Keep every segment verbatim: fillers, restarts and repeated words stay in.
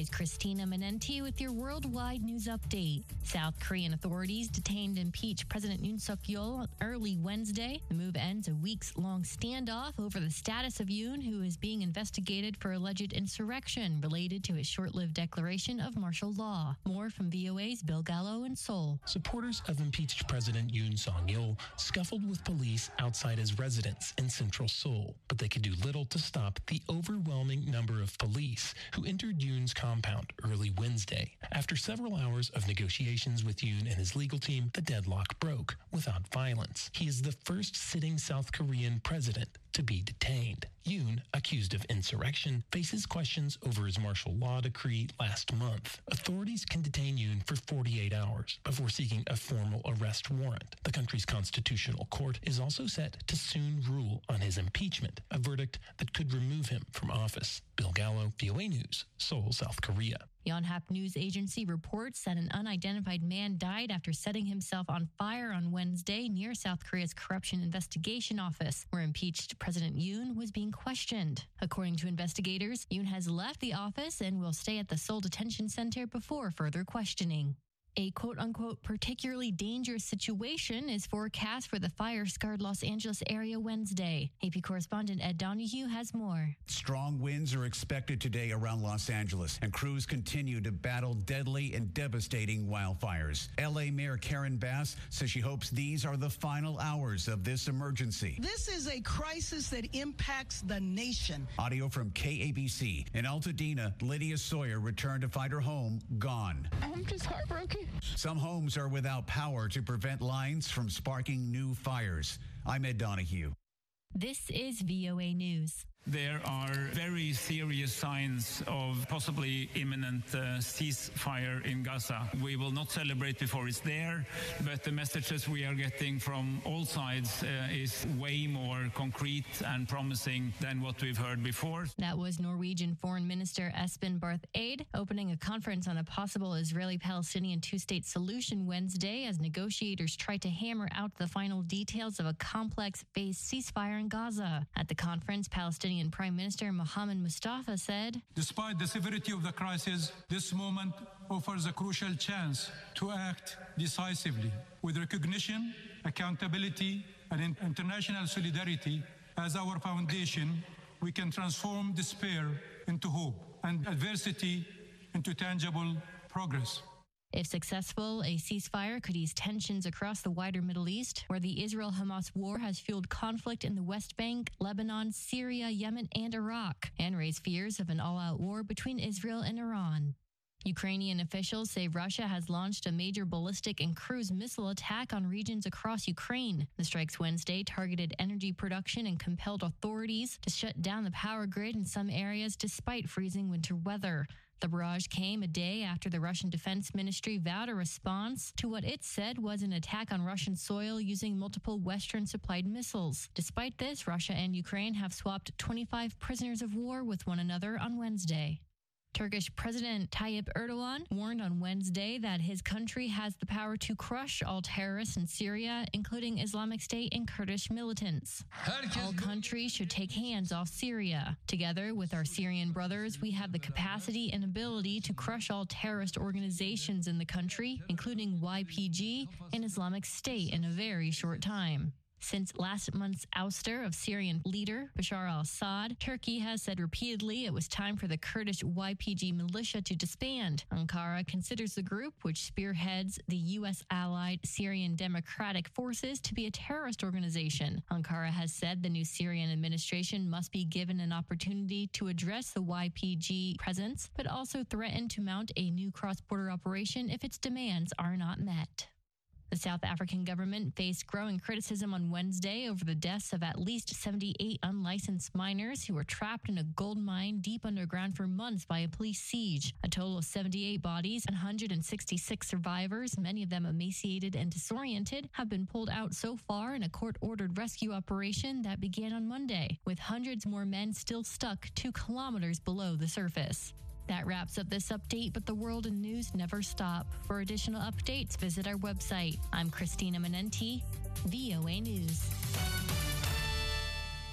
is Christina Menenti with your worldwide news update. South Korean authorities detained and impeached President Yoon Suk-yeol early Wednesday. The move ends a weeks-long standoff over the status of Yoon, who is being investigated for alleged insurrection related to his short-lived declaration of martial law. More from V O A's Bill Gallo in Seoul. Supporters of impeached President Yoon Suk-yeol scuffled with police outside his residence in central Seoul, but they could do little to stop the overwhelming number of police who entered Yoon's compound early Wednesday. After several hours of negotiations with Yoon and his legal team, the deadlock broke without violence. He is the first sitting South Korean president to be detained. Yoon, accused of insurrection, faces questions over his martial law decree last month. Authorities can detain Yoon for forty-eight hours before seeking a formal arrest warrant. The country's constitutional court is also set to soon rule on his impeachment, a verdict that could remove him from office. Bill Gallo, V O A News, Seoul, South Korea. Yonhap News Agency reports that an unidentified man died after setting himself on fire on Wednesday near South Korea's Corruption Investigation Office, where impeached President Yoon was being questioned. According to investigators, Yoon has left the office and will stay at the Seoul Detention Center before further questioning. A quote-unquote particularly dangerous situation is forecast for the fire-scarred Los Angeles area Wednesday. A P correspondent Ed Donahue has more. Strong winds are expected today around Los Angeles, and crews continue to battle deadly and devastating wildfires. L A Mayor Karen Bass says she hopes these are the final hours of this emergency. This is a crisis that impacts the nation. Audio from K A B C. In Altadena, Lydia Sawyer returned to find her home gone. I'm just heartbroken. Some homes are without power to prevent lines from sparking new fires. I'm Ed Donahue. This is V O A News. There are very serious signs of possibly imminent uh, ceasefire in Gaza. We will not celebrate before it's there, but the messages we are getting from all sides uh, is way more concrete and promising than what we've heard before. That was Norwegian Foreign Minister Espen Barth Eide opening a conference on a possible Israeli-Palestinian two-state solution Wednesday as negotiators try to hammer out the final details of a complex phased ceasefire in Gaza. At the conference, Palestinian Prime Minister Mohammed Mustafa said, "Despite the severity of the crisis, this moment offers a crucial chance to act decisively with recognition, accountability, and international solidarity as our foundation. We can transform despair into hope and adversity into tangible progress." If successful, a ceasefire could ease tensions across the wider Middle East, where the Israel-Hamas war has fueled conflict in the West Bank, Lebanon, Syria, Yemen, and Iraq, and raised fears of an all-out war between Israel and Iran. Ukrainian officials say Russia has launched a major ballistic and cruise missile attack on regions across Ukraine. The strikes Wednesday targeted energy production and compelled authorities to shut down the power grid in some areas despite freezing winter weather. The barrage came a day after the Russian Defense Ministry vowed a response to what it said was an attack on Russian soil using multiple Western-supplied missiles. Despite this, Russia and Ukraine have swapped twenty-five prisoners of war with one another on Wednesday. Turkish President Tayyip Erdogan warned on Wednesday that his country has the power to crush all terrorists in Syria, including Islamic State and Kurdish militants. All countries should take hands off Syria. Together with our Syrian brothers, we have the capacity and ability to crush all terrorist organizations in the country, including Y P G and Islamic State, in a very short time. Since last month's ouster of Syrian leader Bashar al-Assad, Turkey has said repeatedly it was time for the Kurdish Y P G militia to disband. Ankara considers the group, which spearheads the U S-allied Syrian Democratic Forces, to be a terrorist organization. Ankara has said the new Syrian administration must be given an opportunity to address the Y P G presence, but also threatened to mount a new cross-border operation if its demands are not met. The South African government faced growing criticism on Wednesday over the deaths of at least seventy-eight unlicensed miners who were trapped in a gold mine deep underground for months by a police siege. A total of seventy-eight bodies and one hundred sixty-six survivors, many of them emaciated and disoriented, have been pulled out so far in a court-ordered rescue operation that began on Monday, with hundreds more men still stuck two kilometers below the surface. That wraps up this update, but the world and news never stop. For additional updates, visit our website. I'm Christina Menenti, V O A News.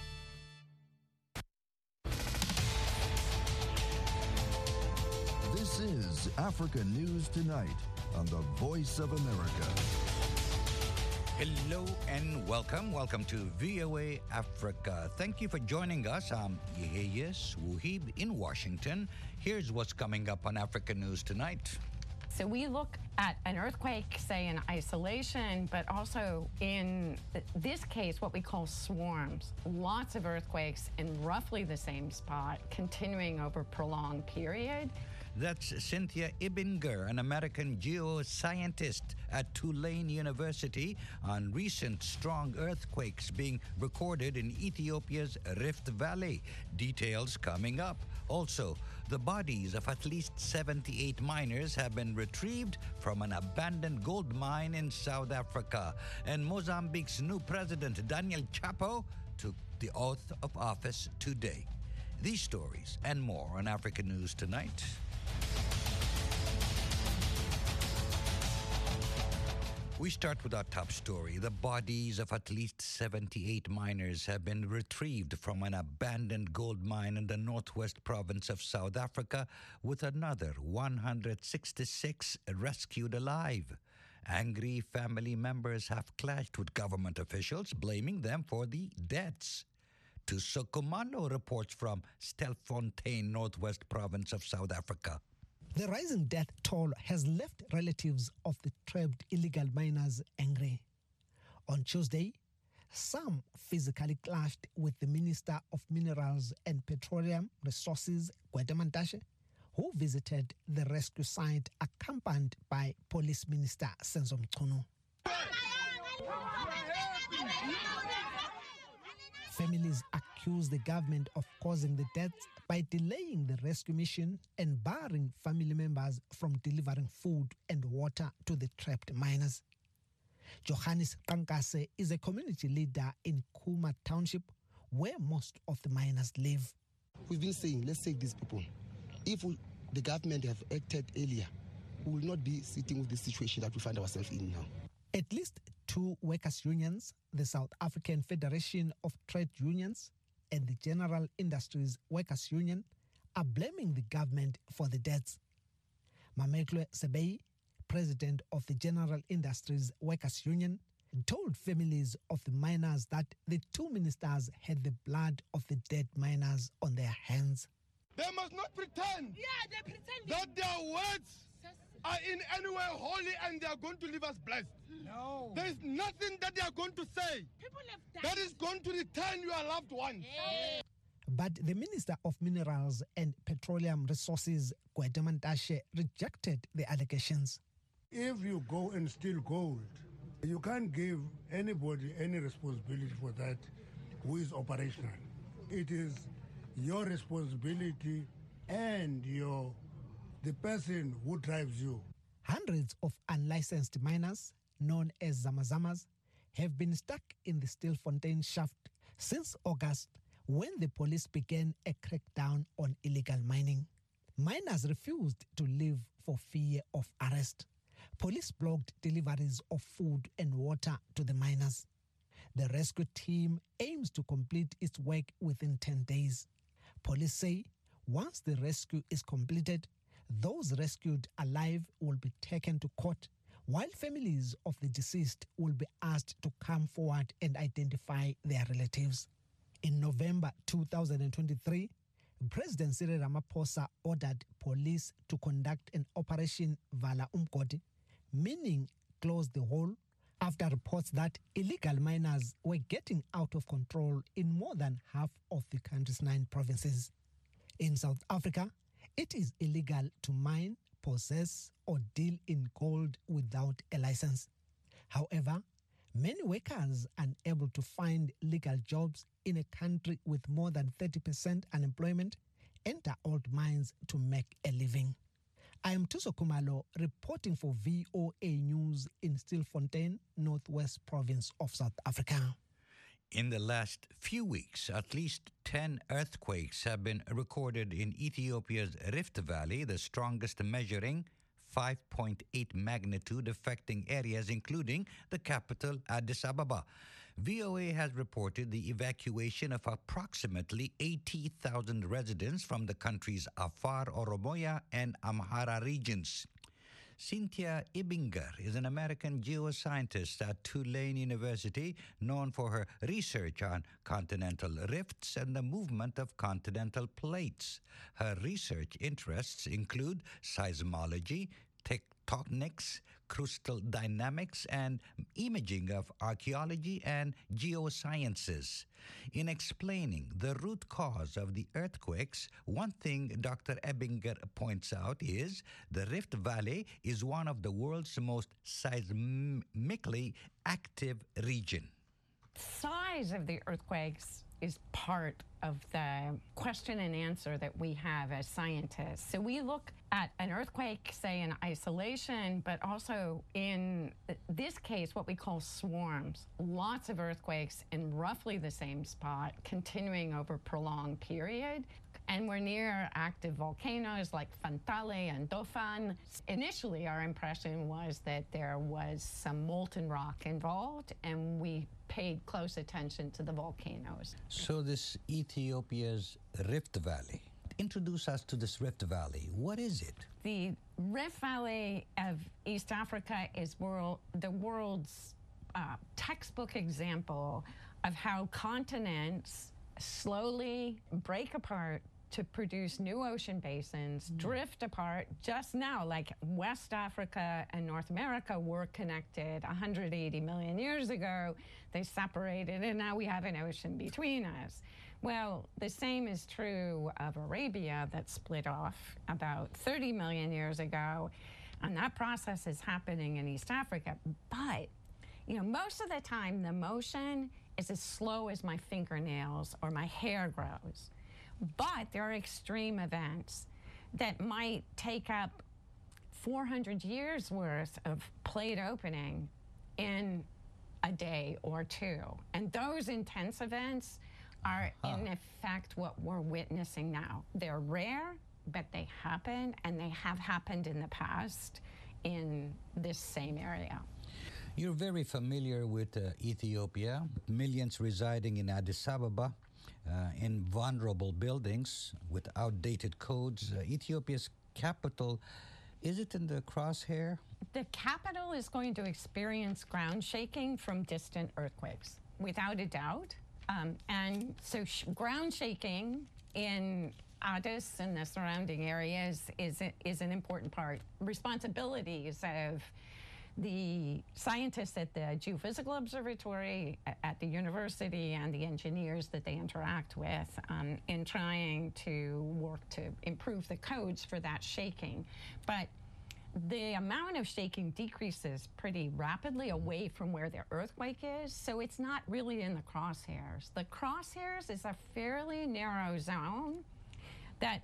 This Africa News Tonight on the Voice of America. Hello and welcome. Welcome to V O A Africa. Thank you for joining us. I'm Yeheyes Wuhib in Washington. Here's what's coming up on Africa News Tonight. So we look at an earthquake, say in isolation, but also in th- this case, what we call swarms. Lots of earthquakes in roughly the same spot, continuing over a prolonged period. That's Cynthia Ibinger, an American geoscientist at Tulane University, on recent strong earthquakes being recorded in Ethiopia's Rift Valley. Details coming up. Also, the bodies of at least seventy-eight miners have been retrieved from an abandoned gold mine in South Africa. And Mozambique's new president, Daniel Chapo, took the oath of office today. These stories and more on Africa News Tonight. We start with our top story. The bodies of at least seventy-eight miners have been retrieved from an abandoned gold mine in the northwest province of South Africa, with another one hundred sixty-six rescued alive. Angry family members have clashed with government officials, blaming them for the deaths. Tuso Kumalo reports from Stelfontein, northwest province of South Africa. The rising death toll has left relatives of the trapped illegal miners angry. On Tuesday, some physically clashed with the Minister of Minerals and Petroleum Resources, Gwede Mantashe, who visited the rescue site accompanied by Police Minister Senzo Mchunu. Families accuse the government of causing the deaths by delaying the rescue mission and barring family members from delivering food and water to the trapped miners. Johannes Kankase is a community leader in Kuma Township, where most of the miners live. We've been saying, let's save these people. If we, the government have acted earlier, we will not be sitting with the situation that we find ourselves in now. At least two workers' unions, the South African Federation of Trade Unions and the General Industries Workers' Union, are blaming the government for the deaths. Mameklo Sebei, president of the General Industries Workers' Union, told families of the miners that the two ministers had the blood of the dead miners on their hands. They must not pretend, yeah, they pretend that their words are in any way holy and they are going to leave us blessed. No. There is nothing that they are going to say People have died. that is going to return your loved ones. Yeah. But the Minister of Minerals and Petroleum Resources, Gwede Mantashe, rejected the allegations. If you go and steal gold, you can't give anybody any responsibility for that who is operational. It is your responsibility and your the person who drives you. Hundreds of unlicensed miners, known as Zamazamas, have been stuck in the Stilfontein shaft since August, when the police began a crackdown on illegal mining. Miners refused to leave for fear of arrest. Police blocked deliveries of food and water to the miners. The rescue team aims to complete its work within ten days. Police say once the rescue is completed, those rescued alive will be taken to court, while families of the deceased will be asked to come forward and identify their relatives. In November two thousand twenty-three, President Cyril Ramaphosa ordered police to conduct an Operation Vala Umgodi, meaning close the hole, after reports that illegal miners were getting out of control in more than half of the country's nine provinces. In South Africa, it is illegal to mine, possess, or deal in gold without a license. However, many workers unable to find legal jobs in a country with more than thirty percent unemployment enter old mines to make a living. I am Tuso Kumalo reporting for V O A News in Stilfontein, Northwest Province of South Africa. In the last few weeks, at least ten earthquakes have been recorded in Ethiopia's Rift Valley, the strongest measuring five point eight magnitude, affecting areas including the capital, Addis Ababa. V O A has reported the evacuation of approximately eighty thousand residents from the country's Afar, Oromoya, and Amhara regions. Cynthia Ibinger is an American geoscientist at Tulane University, known for her research on continental rifts and the movement of continental plates. Her research interests include seismology, tectonics, crustal dynamics, and imaging of archaeology and geosciences. In explaining the root cause of the earthquakes, one thing Doctor Ebinger points out is the Rift Valley is one of the world's most seismically active region. Size of the earthquakes is part of the question and answer that we have as scientists. So we look at an earthquake, say in isolation, but also in this case, what we call swarms. Lots of earthquakes in roughly the same spot, continuing over a prolonged period. And we're near active volcanoes like Fantale and Dofan. Initially, our impression was that there was some molten rock involved, and we paid close attention to the volcanoes. So this Ethiopia's Rift Valley. Introduce us to this Rift Valley. What is it? The Rift Valley of East Africa is world, the world's uh, textbook example of how continents slowly break apart to produce new ocean basins, mm. drift apart. Just now, like West Africa and North America were connected one hundred eighty million years ago. They separated, and now we have an ocean between us. Well, the same is true of Arabia that split off about thirty million years ago, and that process is happening in East Africa. But, you know, most of the time, the motion is as slow as my fingernails or my hair grows. But there are extreme events that might take up four hundred years worth of plate opening in a day or two. And those intense events are huh. in effect what we're witnessing now. They're rare, but they happen, and they have happened in the past in this same area. You're very familiar with uh, Ethiopia, millions residing in Addis Ababa. Uh, in vulnerable buildings with outdated codes. Uh, Ethiopia's capital, is it in the crosshair? The capital is going to experience ground shaking from distant earthquakes, without a doubt. Um, and so sh- ground shaking in Addis and the surrounding areas is, is an important part. Responsibilities of the scientists at the Geophysical Observatory at the university and the engineers that they interact with um, in trying to work to improve the codes for that shaking. But the amount of shaking decreases pretty rapidly away from where the earthquake is, so it's not really in the crosshairs. The crosshairs is a fairly narrow zone that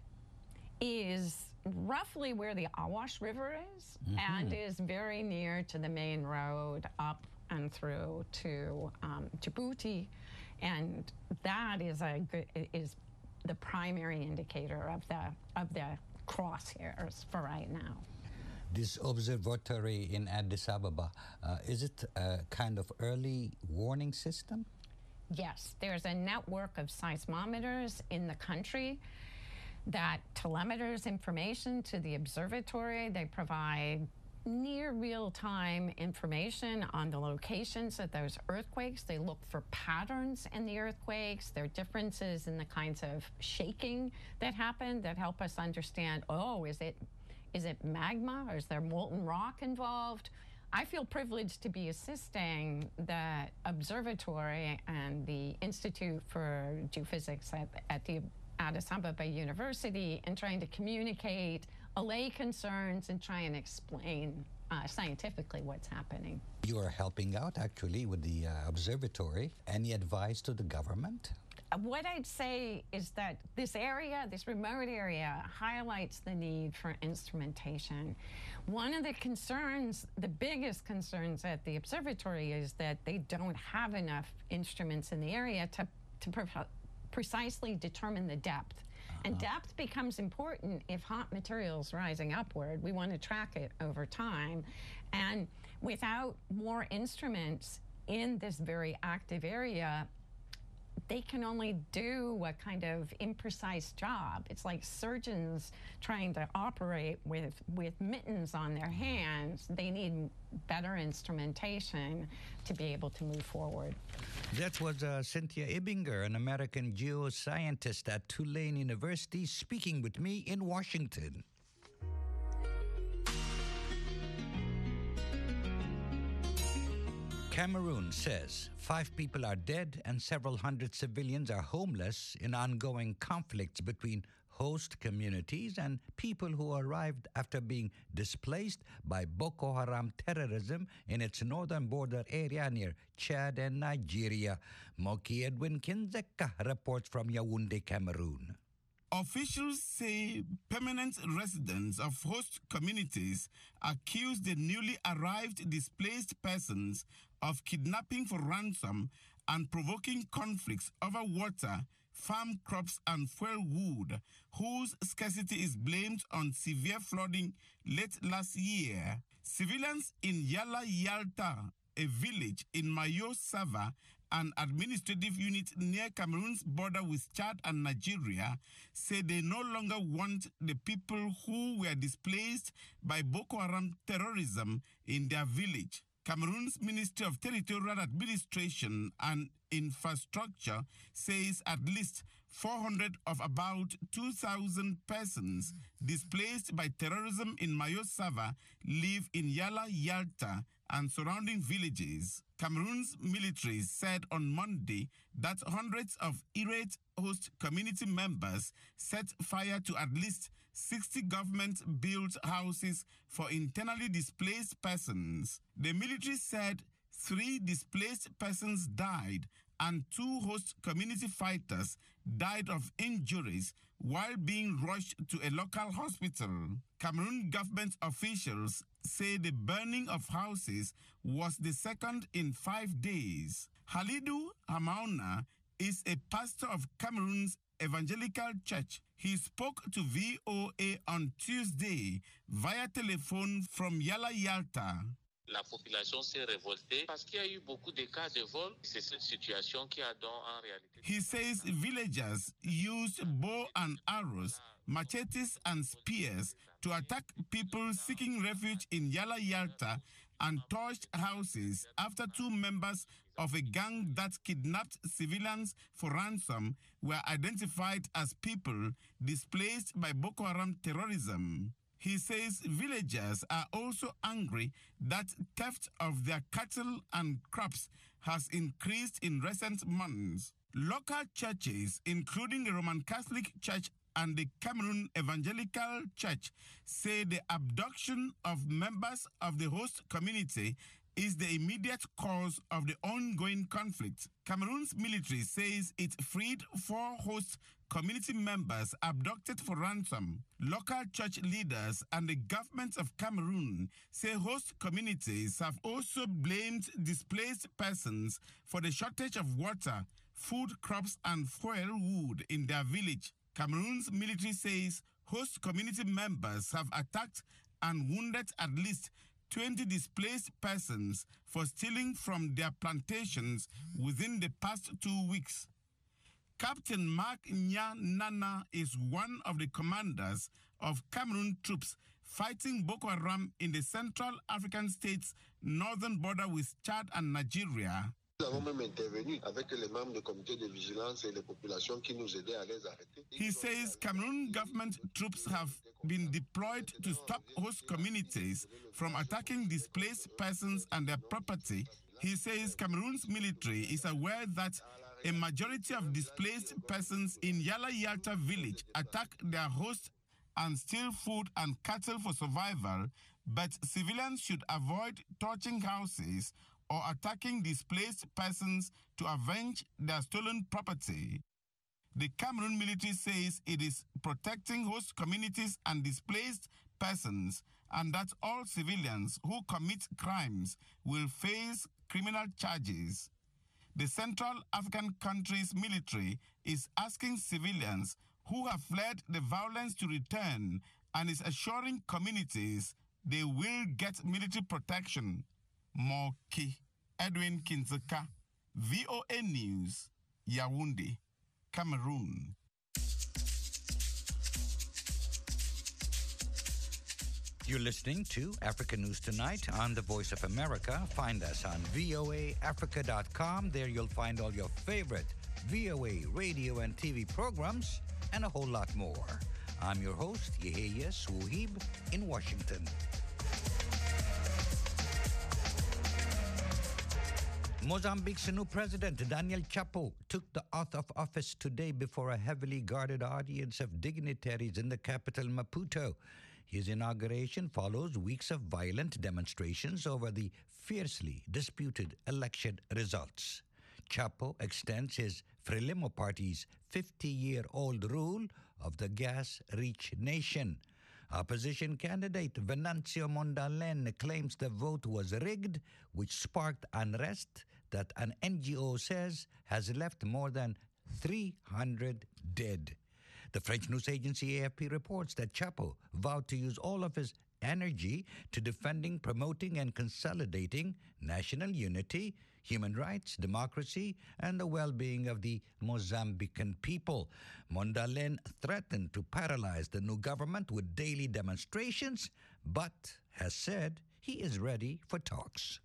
is roughly where the Awash River is, mm-hmm. and is very near to the main road up and through to um, Djibouti, and that is a good, is the primary indicator of the of the crosshairs for right now. This observatory in Addis Ababa, uh, is it a kind of early warning system? Yes, there's a network of seismometers in the country that telemeters information to the observatory. They provide near real-time information on the locations of those earthquakes. They look for patterns in the earthquakes. There are differences in the kinds of shaking that happen that help us understand, oh, is it is it magma, or is there molten rock involved? I feel privileged to be assisting the observatory and the Institute for Geophysics at, at the Addis Ababa University in trying to communicate, allay concerns, and try and explain uh, scientifically what's happening. You are helping out actually with the uh, observatory. Any advice to the government? What I'd say is that this area, this remote area, highlights the need for instrumentation. One of the concerns, the biggest concerns at the observatory, is that they don't have enough instruments in the area to, to pre- precisely determine the depth. Uh-huh. And depth becomes important if hot material's rising upward. We want to track it over time. And without more instruments, in this very active area, they can only do a kind of imprecise job. It's like surgeons trying to operate with, with mittens on their hands. They need better instrumentation to be able to move forward. That was uh, Cynthia Ibinger, an American geoscientist at Tulane University, speaking with me in Washington. Cameroon says five people are dead and several hundred civilians are homeless in ongoing conflicts between host communities and people who arrived after being displaced by Boko Haram terrorism in its northern border area near Chad and Nigeria. Moki Edwin Kinzeka reports from Yaoundé, Cameroon. Officials say permanent residents of host communities accuse the newly arrived displaced persons of kidnapping for ransom and provoking conflicts over water, farm crops and fuel wood, whose scarcity is blamed on severe flooding late last year. Civilians in Yala Yalta, a village in Mayo Sava, an administrative unit near Cameroon's border with Chad and Nigeria, say they no longer want the people who were displaced by Boko Haram terrorism in their village. Cameroon's Ministry of Territorial Administration and Infrastructure says at least four hundred of about two thousand persons displaced by terrorism in Mayo Sava live in Yala Yalta and surrounding villages. Cameroon's military said on Monday that hundreds of irate host community members set fire to at least sixty government-built houses for internally displaced persons. The military said three displaced persons died and two host community fighters died of injuries while being rushed to a local hospital. Cameroon government officials say the burning of houses was the second in five days. Halidou Hamauna is a pastor of Cameroon's Evangelical Church. He spoke to V O A on Tuesday via telephone from Yala Yalta. La population s'est révoltée parce qu'il y a eu beaucoup de cas de vol. C'est cette situation qui a donc en réalité. He says villagers used bow and arrows, machetes and spears to attack people seeking refuge in Yala Yalta and torched houses after two members of a gang that kidnapped civilians for ransom were identified as people displaced by Boko Haram terrorism. He says villagers are also angry that theft of their cattle and crops has increased in recent months. Local churches, including the Roman Catholic Church and the Cameroon Evangelical Church, say the abduction of members of the host community is the immediate cause of the ongoing conflict. Cameroon's military says it freed four host community members abducted for ransom. Local church leaders and the government of Cameroon say host communities have also blamed displaced persons for the shortage of water, food crops and fuel wood in their village. Cameroon's military says host community members have attacked and wounded at least twenty displaced persons for stealing from their plantations within the past two weeks. Captain Mark Nya Nana is one of the commanders of Cameroon troops fighting Boko Haram in the Central African state's northern border with Chad and Nigeria. He says Cameroon government troops have been deployed to stop host communities from attacking displaced persons and their property. He says Cameroon's military is aware that a majority of displaced persons in Yala Yalta village attack their host and steal food and cattle for survival, but civilians should avoid torching houses or attacking displaced persons to avenge their stolen property. The Cameroon military says it is protecting host communities and displaced persons, and that all civilians who commit crimes will face criminal charges. The Central African country's military is asking civilians who have fled the violence to return and is assuring communities they will get military protection. Moki Edwin Kinzeka, V O A News, Yaoundé, Cameroon. You're listening to Africa News Tonight on the Voice of America. Find us on V O A Africa dot com. There you'll find all your favorite V O A radio and T V programs and a whole lot more. I'm your host, Yehia Suhib, in Washington. Mozambique's new president, Daniel Chapo, took the oath of office today before a heavily guarded audience of dignitaries in the capital, Maputo. His inauguration follows weeks of violent demonstrations over the fiercely disputed election results. Chapo extends his Frelimo party's fifty-year-old rule of the gas-rich nation. Opposition candidate Venancio Mondlane claims the vote was rigged, which sparked unrest that an N G O says has left more than three hundred dead. The French news agency A F P reports that Chapo vowed to use all of his energy to defending, promoting, and consolidating national unity, human rights, democracy, and the well-being of the Mozambican people. Mondlane threatened to paralyze the new government with daily demonstrations, but has said he is ready for talks.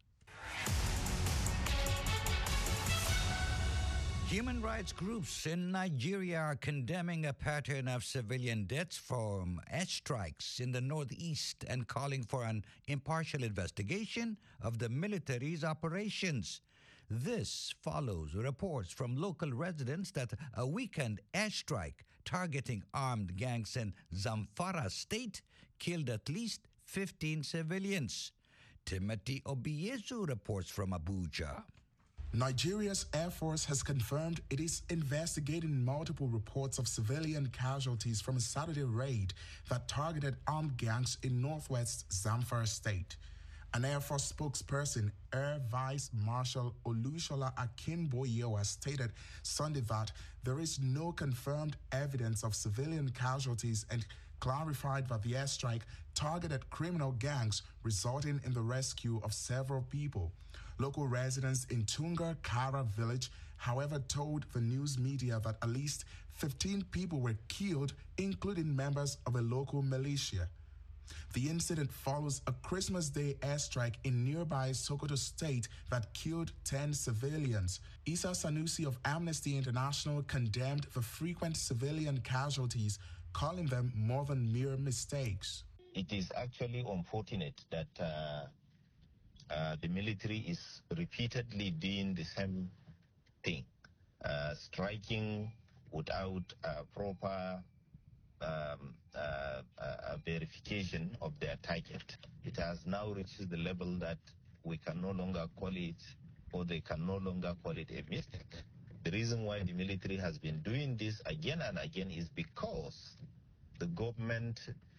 Human rights groups in Nigeria are condemning a pattern of civilian deaths from airstrikes in the northeast and calling for an impartial investigation of the military's operations. This follows reports from local residents that a weekend airstrike targeting armed gangs in Zamfara state killed at least fifteen civilians. Timothy Obiezu reports from Abuja. Nigeria's Air Force has confirmed it is investigating multiple reports of civilian casualties from a Saturday raid that targeted armed gangs in northwest Zamfara state. An Air Force spokesperson, Air Vice Marshal Olushola Akinboyewa, stated Sunday that there is no confirmed evidence of civilian casualties and clarified that the airstrike targeted criminal gangs, resulting in the rescue of several people. Local residents in Tunga Kara village, however, told the news media that at least fifteen people were killed, including members of a local militia. The incident follows a Christmas Day airstrike in nearby Sokoto State that killed ten civilians. Isa Sanusi of Amnesty International condemned the frequent civilian casualties, calling them more than mere mistakes. It is actually unfortunate that uh, uh, the military is repeatedly doing the same thing, uh, striking without uh, proper um, uh, uh, verification of their target. It has now reached the level that we can no longer call it, or they can no longer call it a mistake. The reason why the military has been doing this again and again is because the government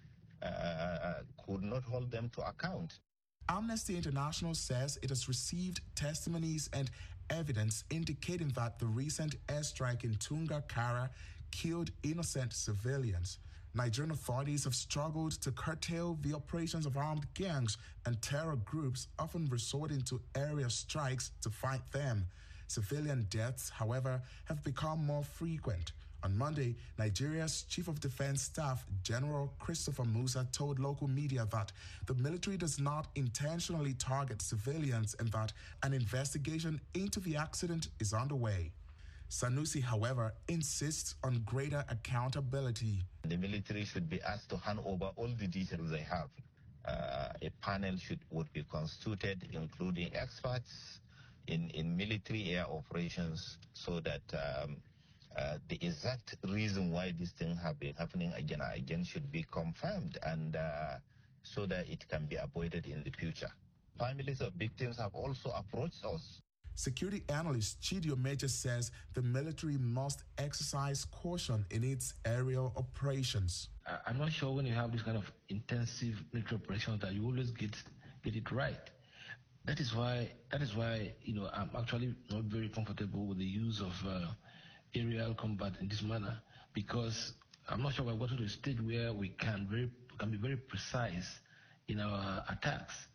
uh, could not hold them to account. Amnesty International says it has received testimonies and evidence indicating that the recent airstrike in Tunga Kara killed innocent civilians. Nigerian authorities have struggled to curtail the operations of armed gangs and terror groups, often resorting to area strikes to fight them. Civilian deaths, however, have become more frequent. On Monday, Nigeria's Chief of Defense Staff, General Christopher Musa, told local media that the military does not intentionally target civilians and that an investigation into the accident is underway. Sanusi, however, insists on greater accountability. The military should be asked to hand over all the details they have. Uh, a panel should would be constituted, including experts in, in military air operations, so that um, uh, the exact reason why these things have been happening again and again should be confirmed, and uh, so that it can be avoided in the future. Families of victims have also approached us. Security analyst Chidio Major says the military must exercise caution in its aerial operations. I'm not sure when you have this kind of intensive military operations that you always get get it right. That is why that is why you know I'm actually not very comfortable with the use of uh, aerial combat in this manner, because I'm not sure we're going to a stage where we can very can be very precise in our attacks.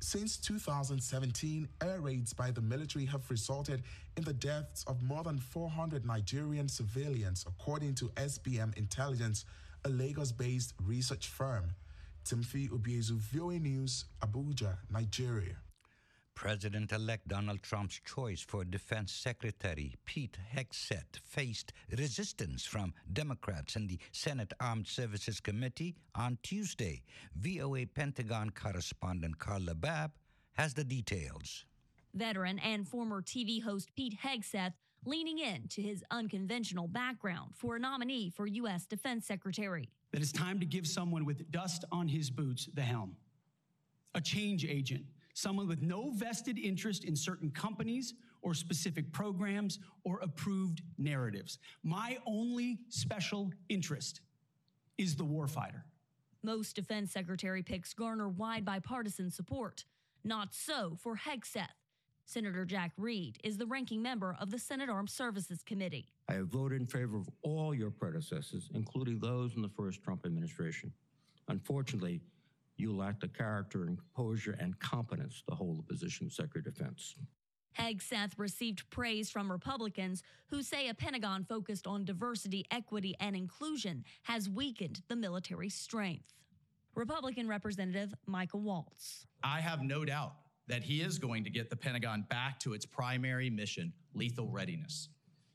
Since two thousand seventeen, air raids by the military have resulted in the deaths of more than four hundred Nigerian civilians, according to S B M Intelligence, a Lagos-based research firm. Timothy Obiezu, V O A News, Abuja, Nigeria. President-elect Donald Trump's choice for Defense Secretary Pete Hegseth faced resistance from Democrats in the Senate Armed Services Committee on Tuesday. V O A Pentagon correspondent Carla Babb has the details. Veteran and former T V host Pete Hegseth leaning into his unconventional background for a nominee for U S Defense Secretary. That it's time to give someone with dust on his boots the helm. A change agent, someone with no vested interest in certain companies or specific programs or approved narratives. My only special interest is the warfighter. Most defense secretary picks garner wide bipartisan support. Not so for Hegseth. Senator Jack Reed is the ranking member of the Senate Armed Services Committee. I have voted in favor of all your predecessors, including those in the first Trump administration. Unfortunately, you lack the character and composure and competence to hold the position of Secretary of Defense. Hegseth received praise from Republicans who say a Pentagon focused on diversity, equity, and inclusion has weakened the military's strength. Republican Representative Michael Waltz. I have no doubt that he is going to get the Pentagon back to its primary mission, lethal readiness.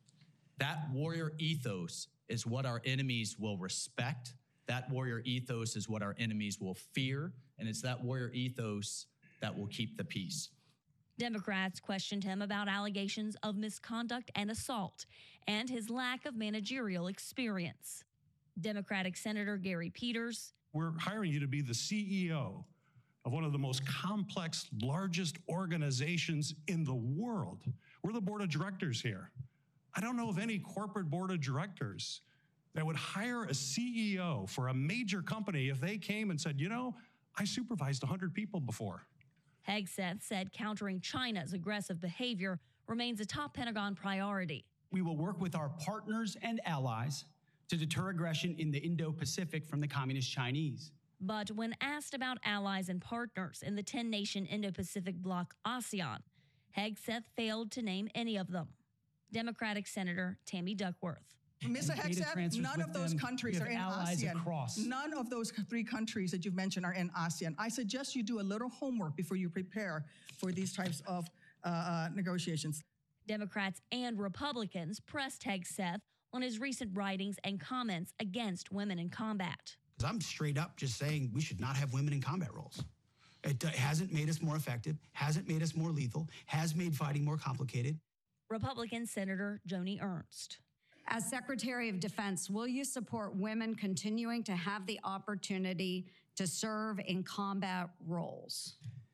That warrior ethos is what our enemies will respect. That warrior ethos is what our enemies will fear, and it's that warrior ethos that will keep the peace. Democrats questioned him about allegations of misconduct and assault and his lack of managerial experience. Democratic Senator Gary Peters. We're hiring you to be the C E O of one of the most complex, largest organizations in the world. We're the board of directors here. I don't know of any corporate board of directors that would hire a C E O for a major company if they came and said, you know, I supervised one hundred people before. Hegseth said countering China's aggressive behavior remains a top Pentagon priority. We will work with our partners and allies to deter aggression in the Indo-Pacific from the Communist Chinese. But when asked about allies and partners in the ten-nation Indo-Pacific bloc ASEAN, Hegseth failed to name any of them. Democratic Senator Tammy Duckworth. Mister Hegseth, none of those countries are in ASEAN. Across. None of those three countries that you've mentioned are in ASEAN. I suggest you do a little homework before you prepare for these types of uh, uh, negotiations. Democrats and Republicans pressed Hegseth on his recent writings and comments against women in combat. I'm straight up just saying we should not have women in combat roles. It uh, hasn't made us more effective, hasn't made us more lethal, has made fighting more complicated. Republican Senator Joni Ernst. As Secretary of Defense, will you support women continuing to have the opportunity to serve in combat roles?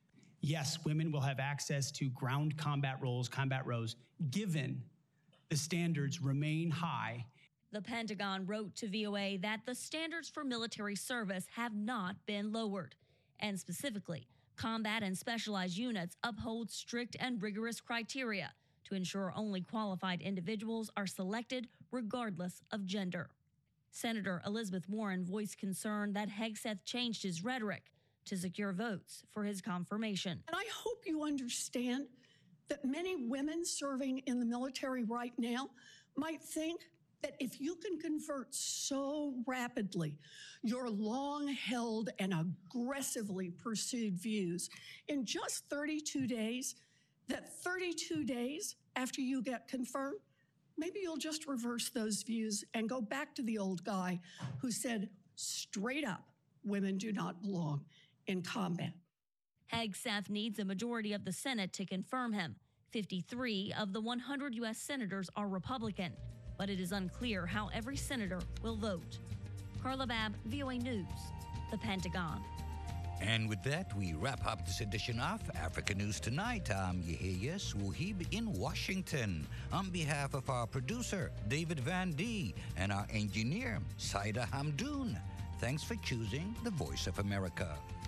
Yes, women will have access to ground combat roles, combat roles, given the standards remain high. The Pentagon wrote to V O A that the standards for military service have not been lowered. And specifically, combat and specialized units uphold strict and rigorous criteria to ensure only qualified individuals are selected regardless of gender. Senator Elizabeth Warren voiced concern that Hegseth changed his rhetoric to secure votes for his confirmation. And I hope you understand that many women serving in the military right now might think that if you can convert so rapidly your long-held and aggressively pursued views in just thirty-two days, that thirty-two days after you get confirmed, maybe you'll just reverse those views and go back to the old guy who said straight up, women do not belong in combat. Hegseth needs a majority of the Senate to confirm him. fifty-three of the one hundred U S senators are Republican, but it is unclear how every senator will vote. Carla Babb, V O A News, the Pentagon. And with that, we wrap up this edition of Africa News Tonight. I'm Yehia Swuhib in Washington. On behalf of our producer, David Van D, and our engineer, Saida Hamdoun, thanks for choosing the Voice of America.